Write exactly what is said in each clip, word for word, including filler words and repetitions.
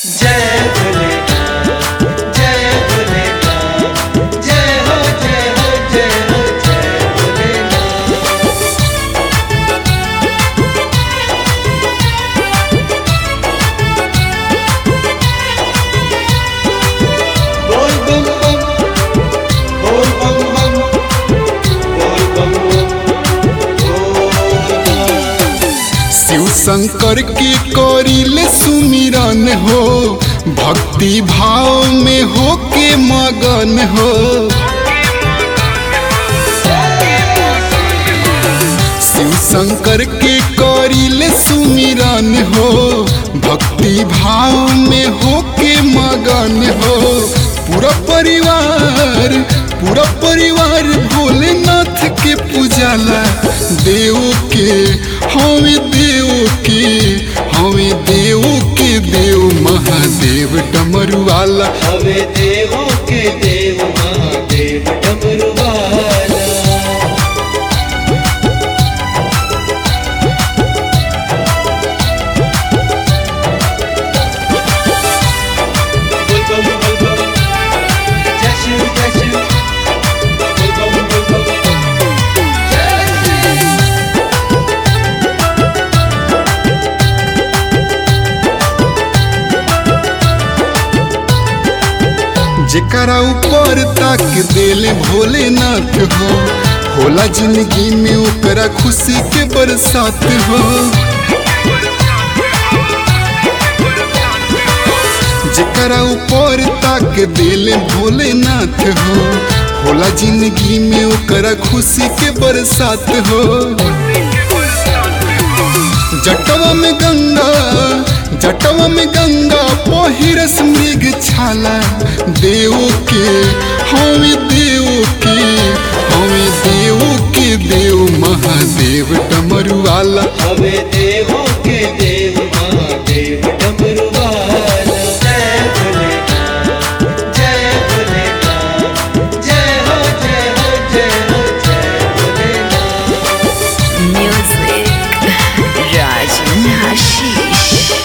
जय भोलेनाथ जय भोलेनाथ जय हो जय हो जय हो जय भोलेनाथ। बोल बम बम बोल बम बम बोल बम बम बोल बम। शिव शंकर के करिले सुमिरन हो, भक्ति भाव में हो के मगन हो। शिव शंकर के करिले सुमिरन हो, भक्ति भाव में हो के मगन हो। पूरा परिवार पूरा परिवार भोलेनाथ के पूजाला, देव के हमें देव के हमें देव के देव महादेव डमरू वाला। हवे देवों के देव महादेव डमरू वाला। बोल बम बोल बम जय शिव जय शिव बोल बम बोल बम जय शिव। जेकरा ऊपर ताक देले भोलेनाथ हो, होला जिंदगी में ओकरा खुशी के बरसात हो। जेकरा ऊपर ताक देले भोलेनाथ हो, होला जिंदगी में ओकरा खुशी के बरसात हो। जटवा में गंगा जटवा में गंगा पहिरस मृग छाला, देव के हमें देव के हमें देव के देव महादेव डमरू वाला। हवे देवों के देव महादेव डमरू वाला। जय भोलेनाथ जय भोलेनाथ जय हो जय हो जय हो जय भोलेनाथ। Music Rajan Hashish.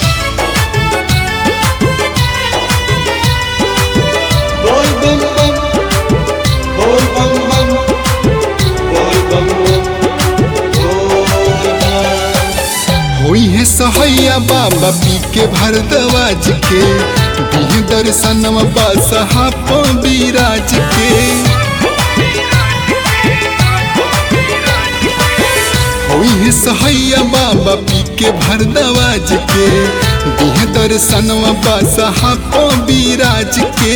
बोल बम बम बोल बम बम बोल बम बम बोल बम। होई है सहैया बाबा पी के भरदवाज के, दिह दर्शनवा बासहा बिराज के। होई है सहैया बाबा पी के भरदवाज के, दिह दर्शनवा बासहा बिराज के।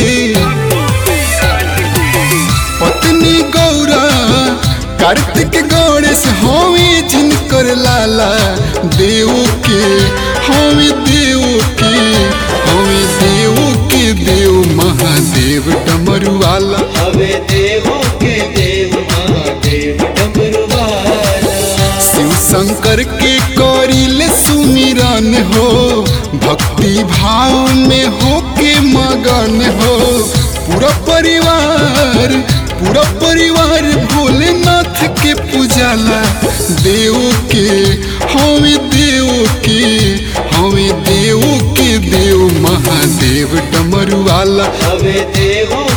पत्नी गौरा कार्तिक गणेश हमें जिनकर लाला, देव के हमें देव के हमें देव के देव महादेव डमरू वाला। हवे देवों के देव महादेव डमरू वाला। शिव शंकर के करिले सुमिरन हो, भक्ति भाव में हो के मगन हो। पूरा परिवार पूरा परिवार भोलेनाथ के पूजाला, देव के हमें देव के हमें देव के देव महादेव डमरू वाला। हवे देवों